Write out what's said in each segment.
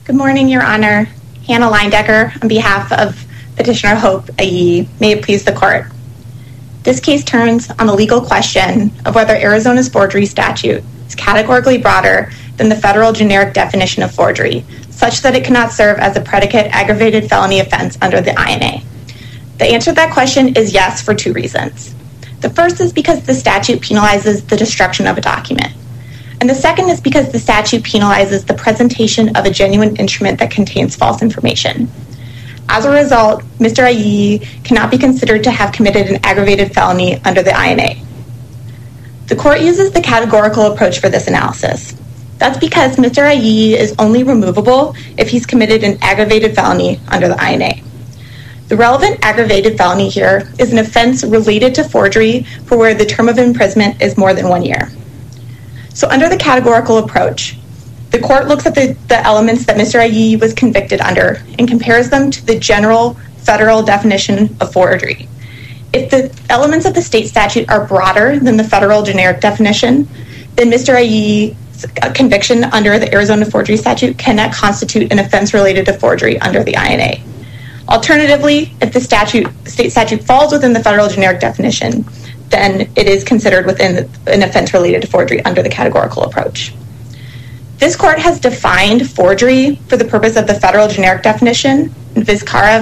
Good morning, Your Honor. Hannah Leindecker on behalf of Petitioner Hope Ayi. May it please the Court. This case turns on the legal question of whether Arizona's forgery statute is categorically broader than the federal generic definition of forgery, such that it cannot serve as a predicate aggravated felony offense under the INA. The answer to that question is yes for two reasons. The first is because the statute penalizes the destruction of a document. And the second is because the statute penalizes the presentation of a genuine instrument that contains false information. As a result, Mr. Ayi cannot be considered to have committed an aggravated felony under the INA. The Court uses the categorical approach for this analysis. That's because Mr. Ayi is only removable if he's committed an aggravated felony under the INA. The relevant aggravated felony here is an offense related to forgery for where the term of imprisonment is more than 1 year. So under the categorical approach, the Court looks at the elements that Mr. Ayi was convicted under and compares them to the general federal definition of forgery. If the elements of the state statute are broader than the federal generic definition, then Mr. Ayi's conviction under the Arizona forgery statute cannot constitute an offense related to forgery under the INA. Alternatively, if the state statute falls within the federal generic definition, then it is considered within an offense related to forgery under the categorical approach. This Court has defined forgery for the purpose of the federal generic definition in Vizcarra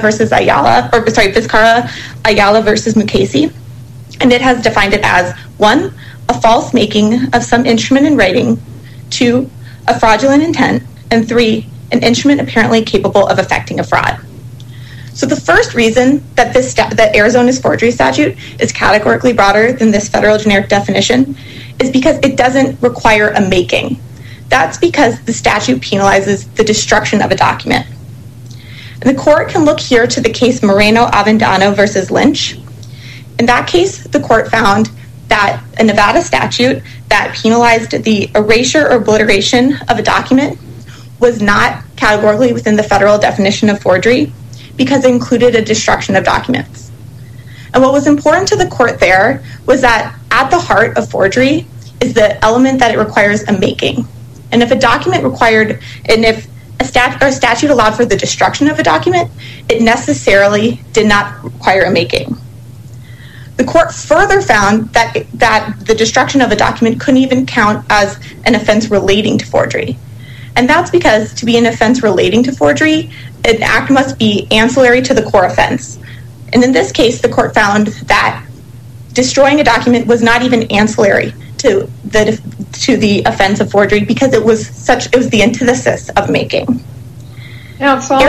Ayala versus Mukasey, and it has defined it as 1, a false making of some instrument in writing, 2, a fraudulent intent, and 3, an instrument apparently capable of effecting a fraud. So the first reason that that Arizona's forgery statute is categorically broader than this federal generic definition is because it doesn't require a making. That's because the statute penalizes the destruction of a document. And the Court can look here to the case Moreno-Avendano versus Lynch. In that case, the Court found that a Nevada statute that penalized the erasure or obliteration of a document was not categorically within the federal definition of forgery because it included a destruction of documents. And what was important to the Court there was that at the heart of forgery is the element that it requires a making. And if a document required, and if a statute allowed for the destruction of a document, it necessarily did not require a making. The Court further found that the destruction of a document couldn't even count as an offense relating to forgery. And that's because to be an offense relating to forgery, an act must be ancillary to the core offense. And in this case, the Court found that destroying a document was not even ancillary to the offense of forgery because it was the antithesis of making. Counsel,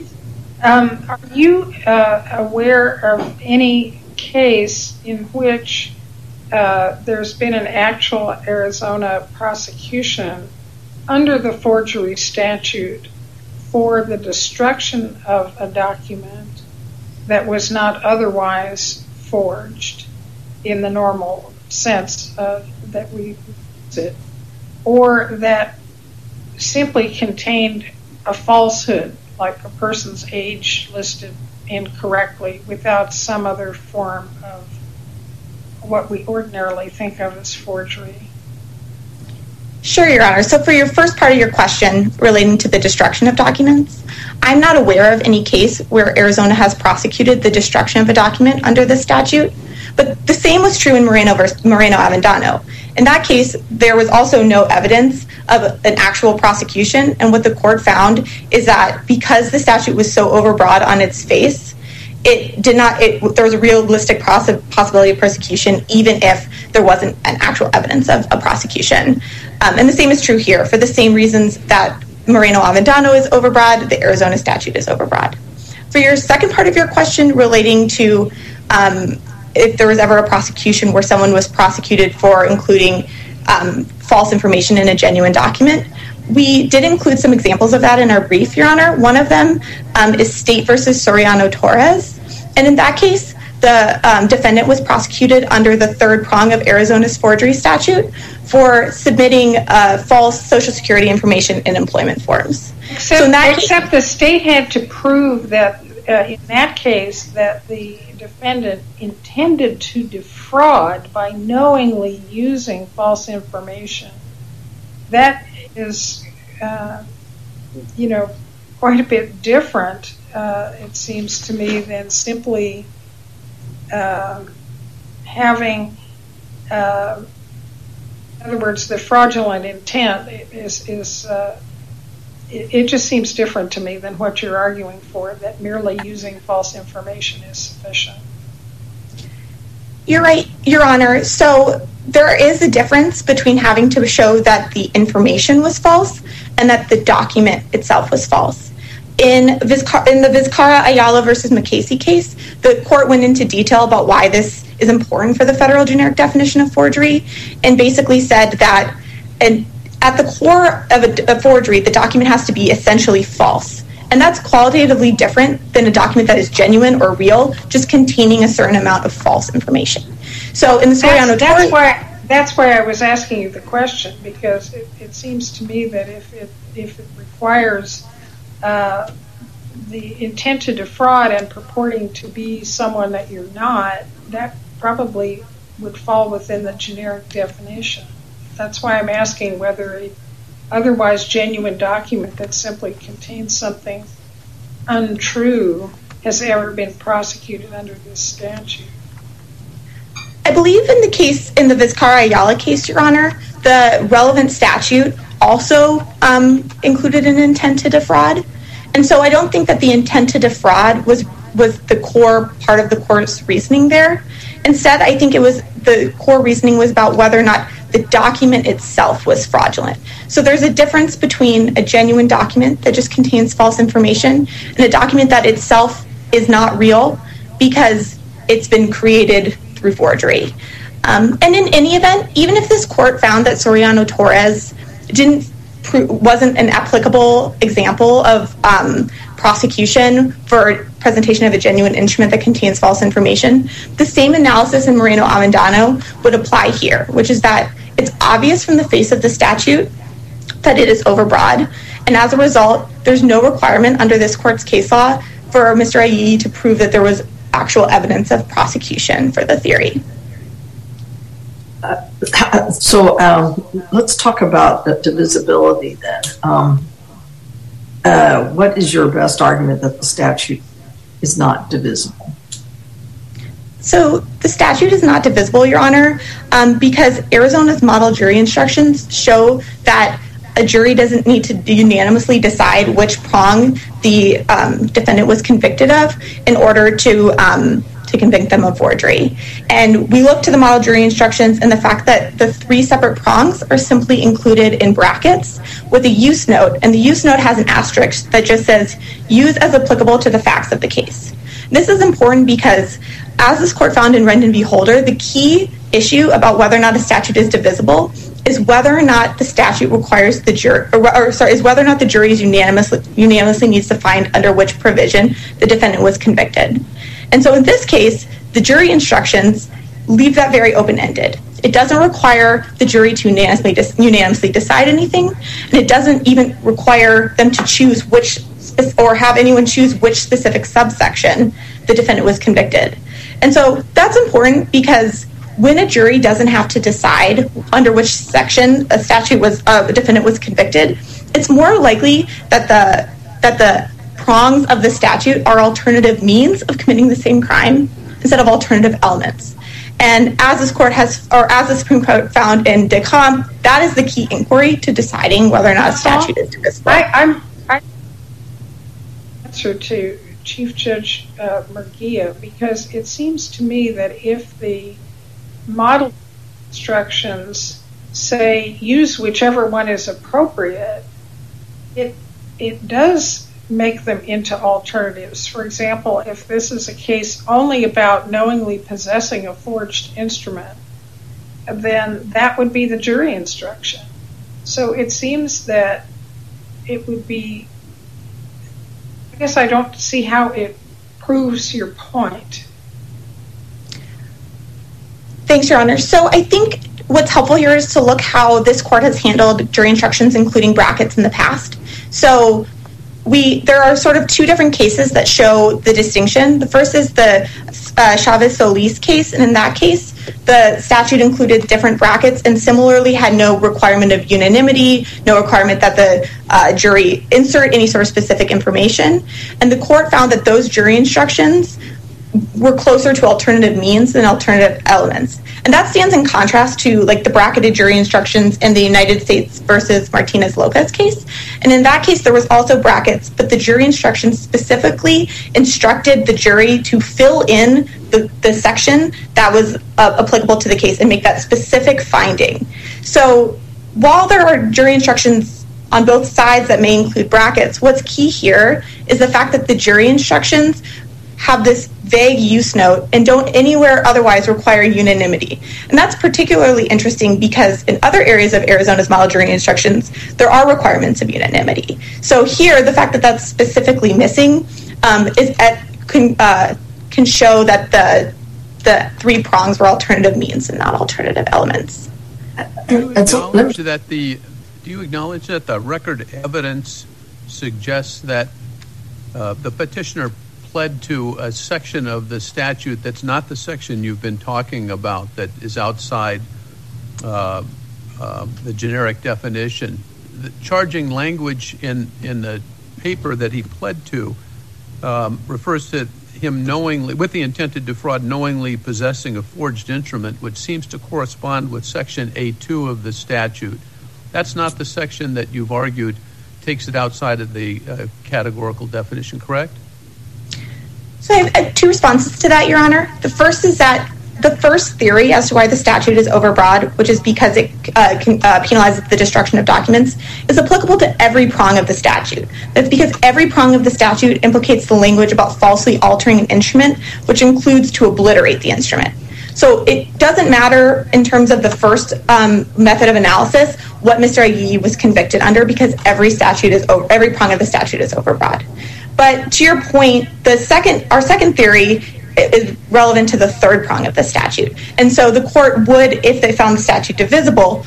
are you aware of any case in which there's been an actual Arizona prosecution under the forgery statute for the destruction of a document that was not otherwise forged in the normal sense that we use it, or that simply contained a falsehood, like a person's age listed incorrectly without some other form of what we ordinarily think of as forgery? Sure, Your Honor. So for your first part of your question relating to the destruction of documents, I'm not aware of any case where Arizona has prosecuted the destruction of a document under this statute, but the same was true in Moreno-Avendano. In that case, there was also no evidence of an actual prosecution, and what the Court found is that because the statute was so overbroad on its face, there was a realistic possibility of persecution even if there wasn't an actual evidence of a prosecution. And the same is true here. For the same reasons that Moreno-Avendano is overbroad, the Arizona statute is overbroad. For your second part of your question relating to if there was ever a prosecution where someone was prosecuted for including false information in a genuine document, we did include some examples of that in our brief, Your Honor. One of them is State versus Soriano-Torres. And in that case, the defendant was prosecuted under the third prong of Arizona's forgery statute for submitting false Social Security information in employment forms. Except the state had to prove that in that case that the defendant intended to defraud by knowingly using false information. That is, quite a bit different, it seems to me, than simply having, in other words, the fraudulent intent it just seems different to me than what you're arguing for, that merely using false information is sufficient. You're right, Your Honor. So there is a difference between having to show that the information was false and that the document itself was false. In the Vizcarra-Ayala versus McCasey case, the court went into detail about why this is important for the federal generic definition of forgery, and basically said that at the core of a forgery, the document has to be essentially false. And that's qualitatively different than a document that is genuine or real, just containing a certain amount of false information. So in the that's why I was asking you the question, because it seems to me that if it requires the intent to defraud and purporting to be someone that you're not, that probably would fall within the generic definition. That's why I'm asking whether a otherwise genuine document that simply contains something untrue has ever been prosecuted under this statute. I believe in the Vizcarra-Ayala case, Your Honor, the relevant statute also included an intent to defraud. And so I don't think that the intent to defraud was the core part of the court's reasoning there. Instead, I think the core reasoning was about whether or not the document itself was fraudulent. So there's a difference between a genuine document that just contains false information and a document that itself is not real because it's been created through forgery. And in any event, even if this court found that Soriano-Torres wasn't an applicable example of prosecution for presentation of a genuine instrument that contains false information, the same analysis in Moreno-Avendano would apply here, which is that it's obvious from the face of the statute that it is overbroad, and as a result, there's no requirement under this court's case law for Mr. Ayi to prove that there was actual evidence of prosecution for the theory. So let's talk about the divisibility then. What is your best argument that the statute is not divisible? So the statute is not divisible, Your Honor, because Arizona's model jury instructions show that a jury doesn't need to unanimously decide which prong the defendant was convicted of in order to convict them of forgery. And we look to the model jury instructions and the fact that the 3 separate prongs are simply included in brackets with a use note, and the use note has an asterisk that just says, use as applicable to the facts of the case. This is important because, as this court found in Rendon v. Holder, the key issue about whether or not a statute is divisible is whether or not the statute requires the jury, is whether or not the jury unanimously needs to find under which provision the defendant was convicted. And so in this case, the jury instructions leave that very open-ended. It doesn't require the jury to unanimously decide anything, and it doesn't even require them to choose or have anyone choose which specific subsection the defendant was convicted. And so that's important because when a jury doesn't have to decide under which section a defendant was convicted, it's more likely that the prongs of the statute are alternative means of committing the same crime instead of alternative elements. And as this court as the Supreme Court found in Decomp, that is the key inquiry to deciding whether or not a statute is divisible. I'm answer to Chief Judge Murguia, because it seems to me that if the model instructions say use whichever one is appropriate, it does make them into alternatives. For example, if this is a case only about knowingly possessing a forged instrument, then that would be the jury instruction. So it seems that it would be, I guess I don't see how it proves your point. Thanks, Your Honor. So I think what's helpful here is to look how this court has handled jury instructions, including brackets, in the past. So there are sort of 2 different cases that show the distinction. The first is the Chavez-Solis case, and in that case, the statute included different brackets and similarly had no requirement of unanimity, no requirement that the jury insert any sort of specific information. And the court found that those jury instructions were closer to alternative means than alternative elements. And that stands in contrast to like the bracketed jury instructions in the United States versus Martinez-Lopez case. And in that case, there was also brackets, but the jury instructions specifically instructed the jury to fill in the section that was applicable to the case and make that specific finding. So while there are jury instructions on both sides that may include brackets, what's key here is the fact that the jury instructions have this vague use note and don't anywhere otherwise require unanimity. And that's particularly interesting because in other areas of Arizona's model jury instructions, there are requirements of unanimity. So here, the fact that that's specifically missing can show that the three prongs were alternative means and not alternative elements. Do you acknowledge that the record evidence suggests that the petitioner pled to a section of the statute that's not the section you've been talking about, that is outside the generic definition? The charging language in the paper that he pled to refers to him knowingly, with the intent to defraud, knowingly possessing a forged instrument, which seems to correspond with section A2 of the statute. That's not the section that you've argued takes it outside of the categorical definition, correct? So I have two responses to that, Your Honor. The first is that the first theory as to why the statute is overbroad, which is because it penalizes the destruction of documents, is applicable to every prong of the statute. That's because every prong of the statute implicates the language about falsely altering an instrument, which includes to obliterate the instrument. So it doesn't matter in terms of the first method of analysis what Mr. Aguirre was convicted under, because every prong of the statute is overbroad. But to your point, our second theory is relevant to the third prong of the statute. And so the court would, if they found the statute divisible,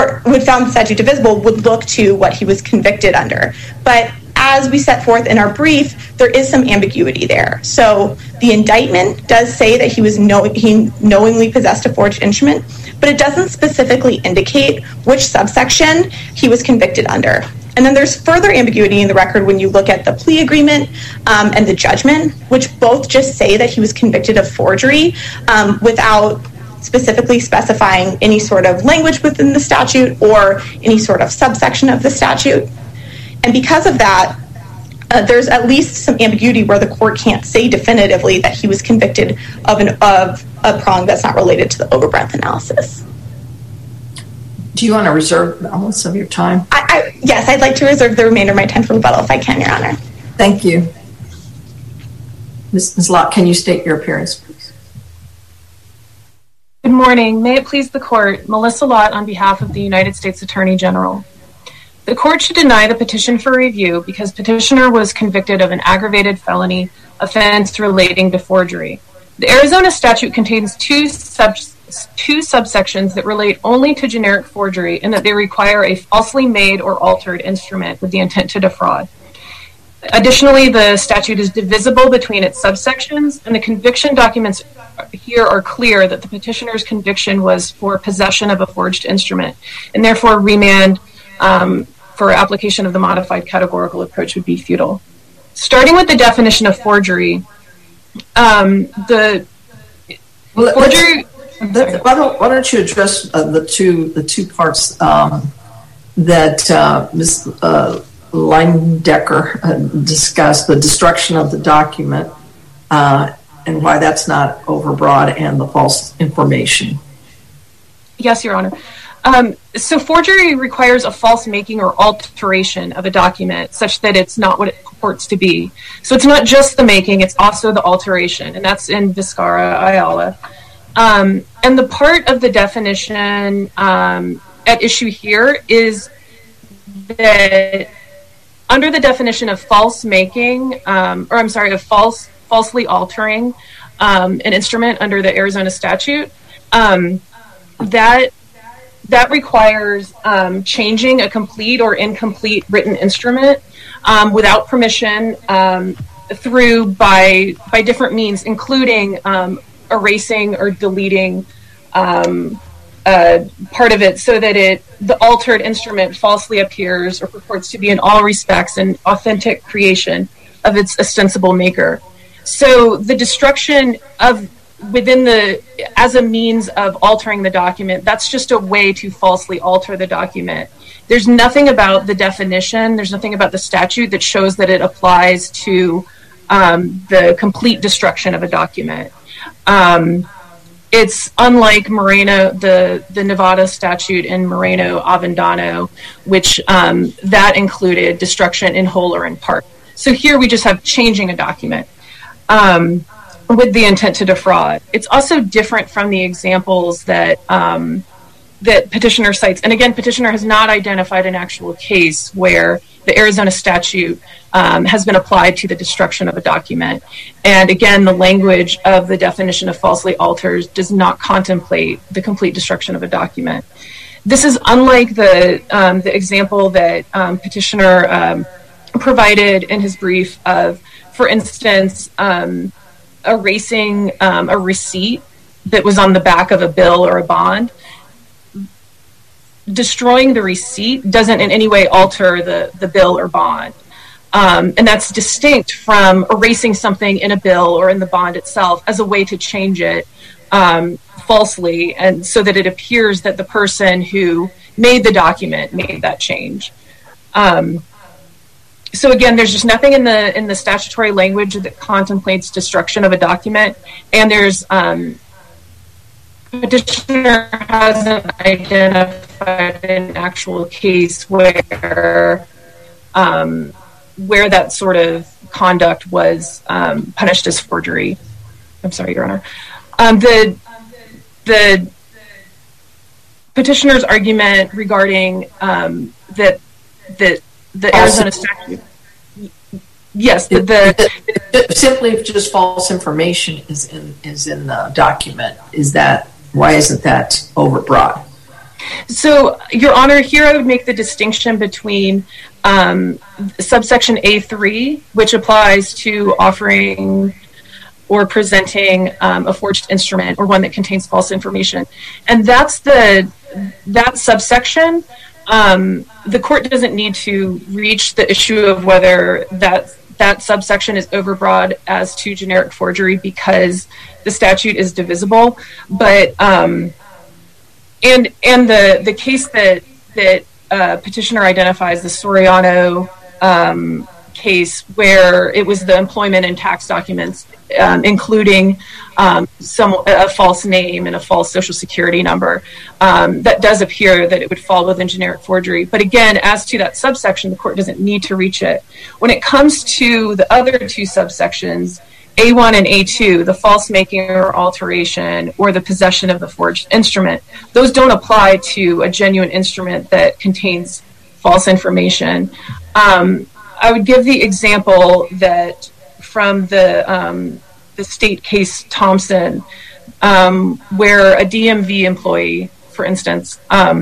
would look to what he was convicted under. But as we set forth in our brief, there is some ambiguity there. So the indictment does say that he knowingly possessed a forged instrument, but it doesn't specifically indicate which subsection he was convicted under. And then there's further ambiguity in the record when you look at the plea agreement and the judgment, which both just say that he was convicted of forgery without specifically specifying any sort of language within the statute or any sort of subsection of the statute. And because of that, there's at least some ambiguity where the court can't say definitively that he was convicted of a prong that's not related to the overbreadth analysis. Do you want to reserve balance of your time? Yes, I'd like to reserve the remainder of my time for rebuttal if I can, Your Honor. Thank you. Ms. Lott, can you state your appearance, please? Good morning. May it please the court, Melissa Lott on behalf of the United States Attorney General. The court should deny the petition for review because petitioner was convicted of an aggravated felony offense relating to forgery. The Arizona statute contains two subsections that relate only to generic forgery and that they require a falsely made or altered instrument with the intent to defraud. Additionally, the statute is divisible between its subsections, and the conviction documents here are clear that the petitioner's conviction was for possession of a forged instrument, and therefore remand for application of the modified categorical approach would be futile. Starting with the definition of forgery, Why don't you address the two parts that Ms. Leindecker discussed, the destruction of the document and why that's not overbroad, and the false information. Yes, Your Honor. So forgery requires a false making or alteration of a document such that it's not what it purports to be. So it's not just the making, it's also the alteration, and that's in Vizcarra, Ayala. And the part of the definition at issue here is that under the definition of false making, of falsely altering an instrument under the Arizona statute, that requires changing a complete or incomplete written instrument without permission by different means, including erasing or deleting part of it so that the altered instrument falsely appears or purports to be in all respects an authentic creation of its ostensible maker. So the destruction of as a means of altering the document, that's just a way to falsely alter the document. There's nothing about the definition, there's nothing about the statute that shows that it applies to the complete destruction of a document. It's unlike Moreno, the Nevada statute in Moreno-Avendano, which that included destruction in whole or in part. So here we just have changing a document with the intent to defraud. It's also different from the examples that petitioner cites. And again, petitioner has not identified an actual case where the Arizona statute has been applied to the destruction of a document. And again, the language of the definition of falsely alters does not contemplate the complete destruction of a document. This is unlike the example that petitioner provided in his brief of, for instance, erasing a receipt that was on the back of a bill or a bond. Destroying the receipt doesn't in any way alter the bill or bond. And that's distinct from erasing something in a bill or in the bond itself as a way to change it falsely, and so that it appears that the person who made the document made that change. So again, there's just nothing in the statutory language that contemplates destruction of a document, and there's petitioner hasn't identified an actual case where that sort of conduct was punished as forgery. I'm sorry, Your Honor. The petitioner's argument regarding that the Arizona statute, yes, simply just false information is in the document. Why isn't that overbroad? So, Your Honor, here I would make the distinction between subsection A3, which applies to offering or presenting a forged instrument or one that contains false information, and that subsection. The court doesn't need to reach the issue of whether that subsection is overbroad as to generic forgery because the statute is divisible. But and the case that petitioner identifies, the Soriano case, where it was the employment and tax documents, including a false name and a false social security number, that does appear that it would fall within generic forgery. But again, as to that subsection, the court doesn't need to reach it. When it comes to the other two subsections, A1 and A2, the false making or alteration or the possession of the forged instrument, those don't apply to a genuine instrument that contains false information. I would give the example that from the state case Thompson, where a DMV employee, for instance,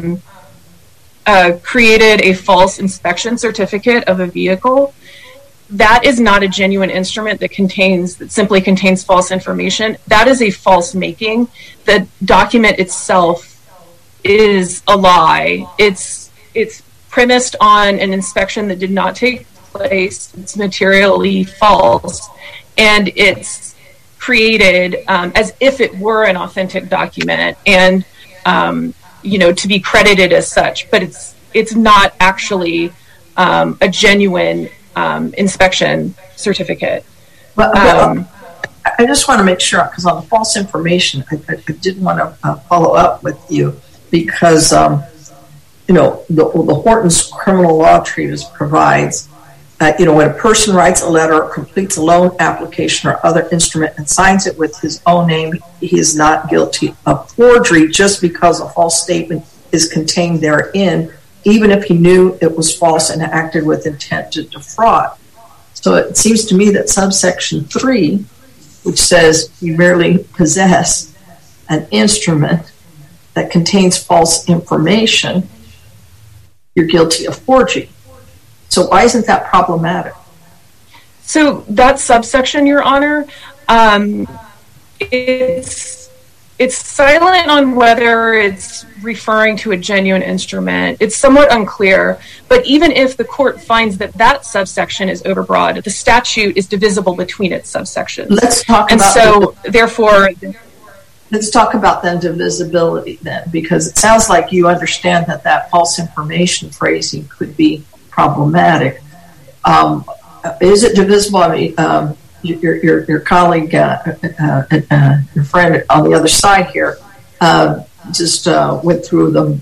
created a false inspection certificate of a vehicle. That is not a genuine instrument that simply contains false information. That is a false making. The document itself is a lie. It's premised on an inspection that did not take place. It's materially false, and it's created as if it were an authentic document and to be credited as such, but it's not actually a genuine inspection certificate. I just want to make sure, because on the false information, I did want to follow up with you because the Horton's criminal law treatise provides when a person writes a letter or completes a loan application or other instrument and signs it with his own name, he is not guilty of forgery just because a false statement is contained therein, even if he knew it was false and acted with intent to defraud. So it seems to me that subsection 3, which says you merely possess an instrument that contains false information, you're guilty of forgery. So why isn't that problematic? So that subsection, Your Honor, it's It's silent on whether it's referring to a genuine instrument. It's somewhat unclear, but even if the court finds that that subsection is overbroad, the statute is divisible between its subsections. Let's talk about then divisibility then, because it sounds like you understand that false information phrasing could be problematic. Is it divisible? I mean, your colleague, your friend on the other side here, just went through the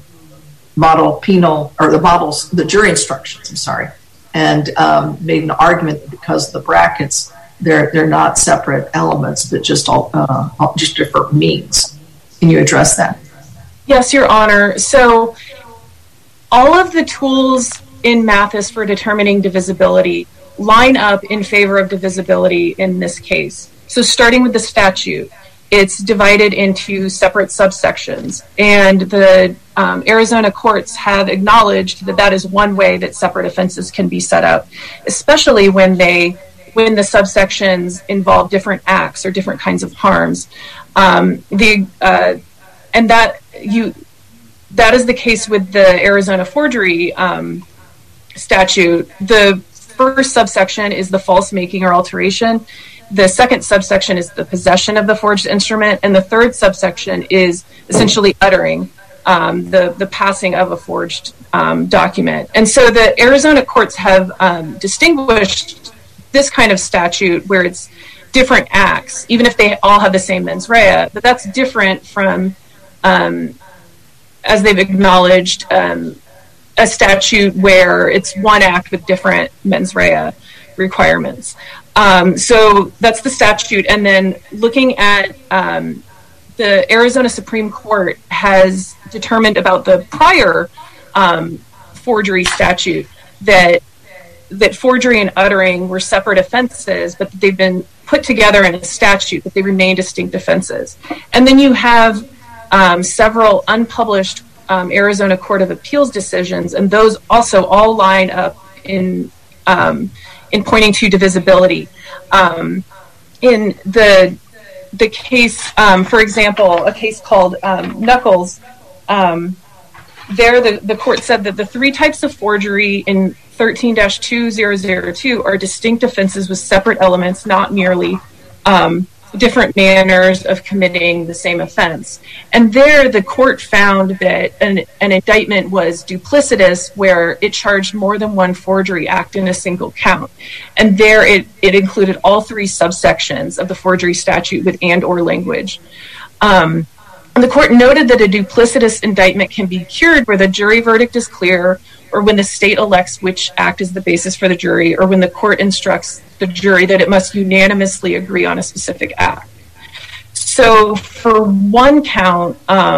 the jury instructions. I'm sorry, and made an argument that because of the brackets, they're not separate elements, but just just different means. Can you address that? Yes, Your Honor. So, all of the tools in Mathis for determining divisibility line up in favor of divisibility in this case. So starting with the statute, it's divided into separate subsections, and the Arizona courts have acknowledged that that is one way that separate offenses can be set up, especially when the subsections involve different acts or different kinds of harms. And that is the case with the Arizona forgery statute. The first subsection is the false making or alteration. The second subsection is the possession of the forged instrument, and the third subsection is essentially uttering the passing of a forged document. And so the Arizona courts have distinguished this kind of statute where it's different acts, even if they all have the same mens rea, but that's different from, as they've acknowledged, a statute where it's one act with different mens rea requirements. So that's the statute. And then looking at the Arizona Supreme Court has determined about the prior forgery statute that forgery and uttering were separate offenses, but they've been put together in a statute, but they remain distinct offenses. And then you have several unpublished Arizona Court of Appeals decisions, and those also all line up in pointing to divisibility. In the case, for example, a case called Knuckles, there the court said that the three types of forgery in 13-2002 are distinct offenses with separate elements, not merely different manners of committing the same offense. And there the court found that an indictment was duplicitous where it charged more than one forgery act in a single count. And there it included all three subsections of the forgery statute with and or language. And the court noted that a duplicitous indictment can be cured where the jury verdict is clear, or when the state elects which act is the basis for the jury, or when the court instructs the jury that it must unanimously agree on a specific act. So for one count,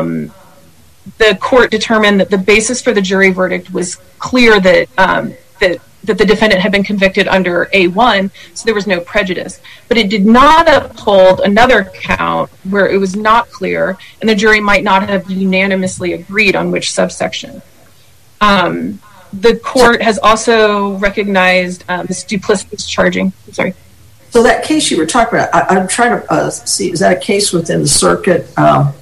the court determined that the basis for the jury verdict was clear that the defendant had been convicted under A1, so there was no prejudice. But it did not uphold another count where it was not clear, and the jury might not have unanimously agreed on which subsection. The court has also recognized this duplicitous charging. Sorry. So that case you were talking about, I'm trying to see, is that a case within the circuit that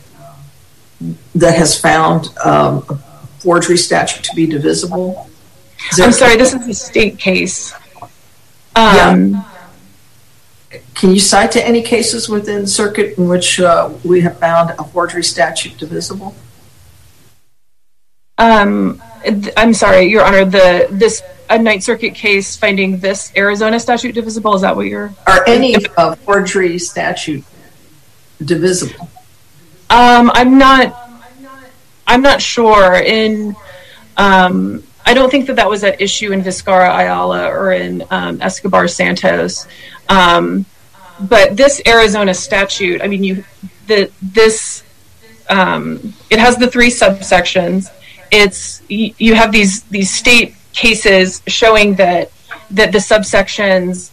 has found a forgery statute to be divisible? I'm sorry, this is a state case. Yeah. Can you cite to any cases within the circuit in which we have found a forgery statute divisible? I'm sorry, Your Honor, this Ninth Circuit case finding this Arizona statute divisible, is that what you're... Are any forgery statute divisible? I'm not sure. I don't think that was at issue in Vizcarra Ayala or in Escobar Santos. But this Arizona statute, I mean, it has the three subsections. You have these state cases showing that the subsections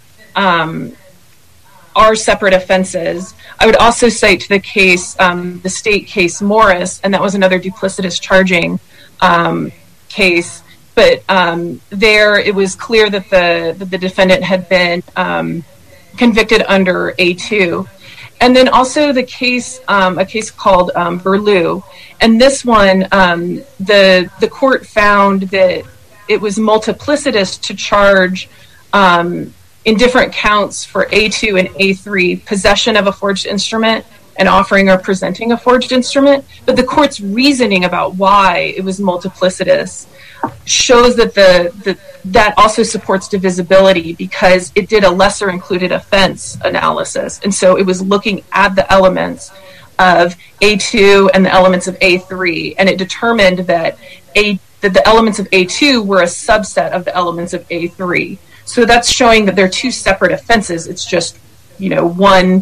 are separate offenses. I would also cite to the case, the state case Morris, and that was another duplicitous charging case. But there it was clear that the defendant had been convicted under A2. And then also the case, a case called Berlew. And this one, the court found that it was multiplicitous to charge in different counts for A2 and A3, possession of a forged instrument and offering or presenting a forged instrument. But the court's reasoning about why it was multiplicitous shows that that also supports divisibility, because it did a lesser included offense analysis. And so it was looking at the elements of A2 and the elements of A3, and it determined that the elements of A2 were a subset of the elements of A3. So that's showing that they're two separate offenses. It's just, one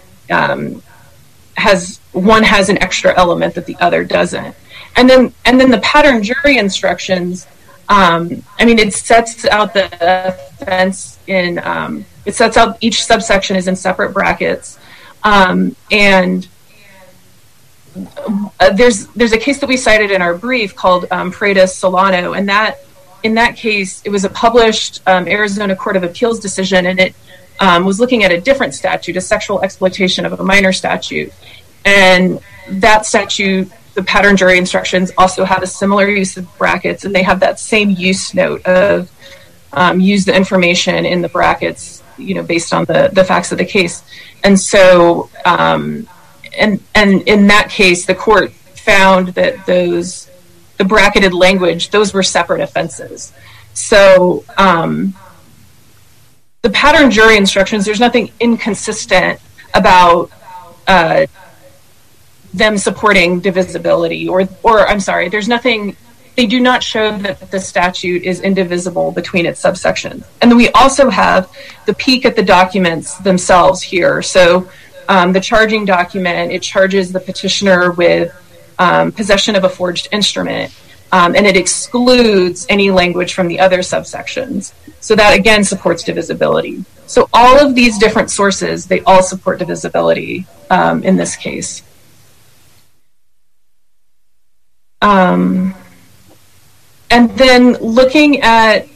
has an extra element that the other doesn't. And then the pattern jury instructions, it sets out the offense in, it sets out each subsection is in separate brackets. And there's a case that we cited in our brief called Paredes-Solano, and in that case, it was a published Arizona Court of Appeals decision, and it was looking at a different statute, a sexual exploitation of a minor statute. And that statute, the pattern jury instructions, also have a similar use of brackets, and they have that same use note of use the information in the brackets, based on the facts of the case. And so, and in that case, the court found that the bracketed language, those were separate offenses. So the pattern jury instructions, there's nothing inconsistent about them supporting divisibility, or I'm sorry, there's nothing, they do not show that the statute is indivisible between its subsections. And then we also have the peek at the documents themselves here. So the charging document, it charges the petitioner with possession of a forged instrument, and it excludes any language from the other subsections. So that again supports divisibility. So all of these different sources, they all support divisibility in this case. And then looking at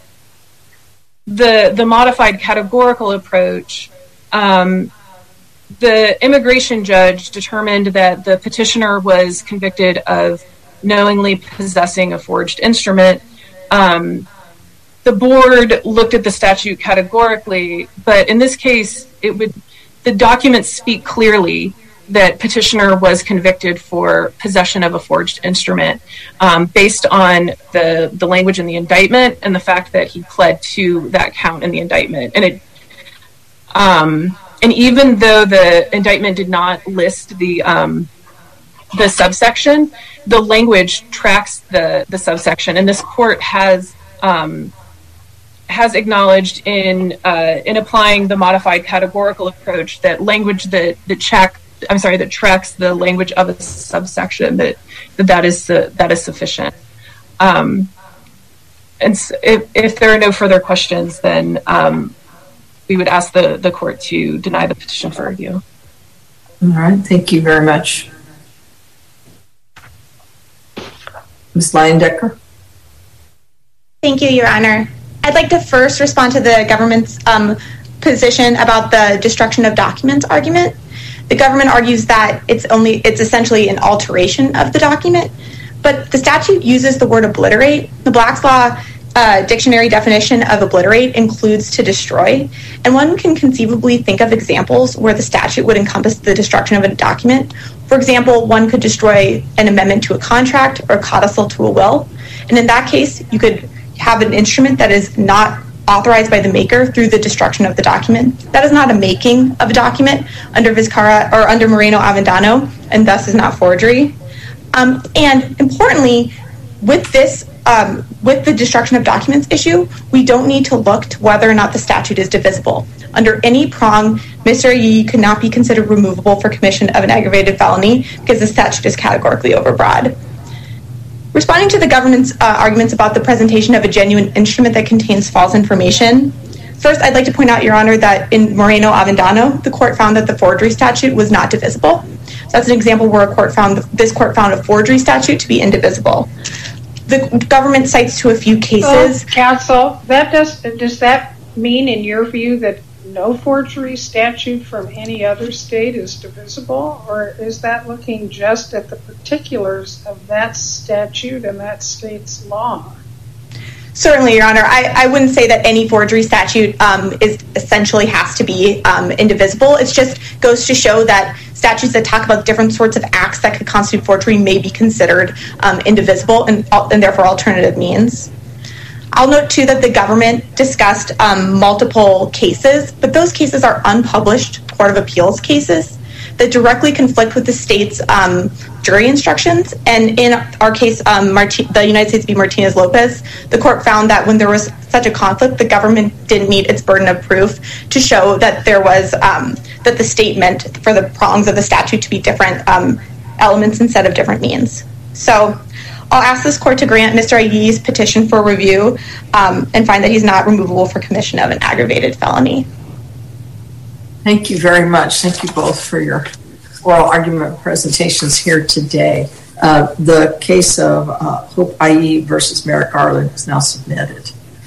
the modified categorical approach, the immigration judge determined that the petitioner was convicted of knowingly possessing a forged instrument. The board looked at the statute categorically, but in this case, the documents speak clearly that petitioner was convicted for possession of a forged instrument based on the language in the indictment and the fact that he pled to that count in the indictment. And even though the indictment did not list the subsection, the language tracks the subsection. And this court has acknowledged in applying the modified categorical approach that language that tracks the language of a subsection, that is sufficient. And if there are no further questions, then we would ask the court to deny the petition for review. All right, thank you very much. Ms. Leyendecker? Thank you, Your Honor. I'd like to first respond to the government's position about the destruction of documents argument. The government argues that it's essentially an alteration of the document, but the statute uses the word obliterate. The Black's Law dictionary definition of obliterate includes to destroy, and one can conceivably think of examples where the statute would encompass the destruction of a document. For example, one could destroy an amendment to a contract or a codicil to a will, and in that case, you could have an instrument that is not authorized by the maker through the destruction of the document. That is not a making of a document under Vizcarra or under Moreno-Avendano, and thus is not forgery. And importantly, with the destruction of documents issue, we don't need to look to whether or not the statute is divisible. Under any prong, Mr. Yee could not be considered removable for commission of an aggravated felony because the statute is categorically overbroad. Responding to the government's arguments about the presentation of a genuine instrument that contains false information, first I'd like to point out, Your Honor, that in Moreno-Avendano, the court found that the forgery statute was not divisible. So that's an example where this court found a forgery statute to be indivisible. The government cites to a few cases. Counsel, does that mean, in your view, that no forgery statute from any other state is divisible, or is that looking just at the particulars of that statute and that state's law? Certainly, Your Honor. I wouldn't say that any forgery statute is essentially has to be indivisible. It just goes to show that statutes that talk about different sorts of acts that could constitute forgery may be considered indivisible and therefore alternative means. I'll note, too, that the government discussed multiple cases, but those cases are unpublished Court of Appeals cases that directly conflict with the state's jury instructions. And in our case, the United States v. Martinez-Lopez, the court found that when there was such a conflict, the government didn't meet its burden of proof to show that there was that the state meant for the prongs of the statute to be different elements instead of different means. So I'll ask this court to grant Mr. Ayi's petition for review and find that he's not removable for commission of an aggravated felony. Thank you very much. Thank you both for your oral argument presentations here today. The case of Hope Ayi versus Merrick Garland is now submitted.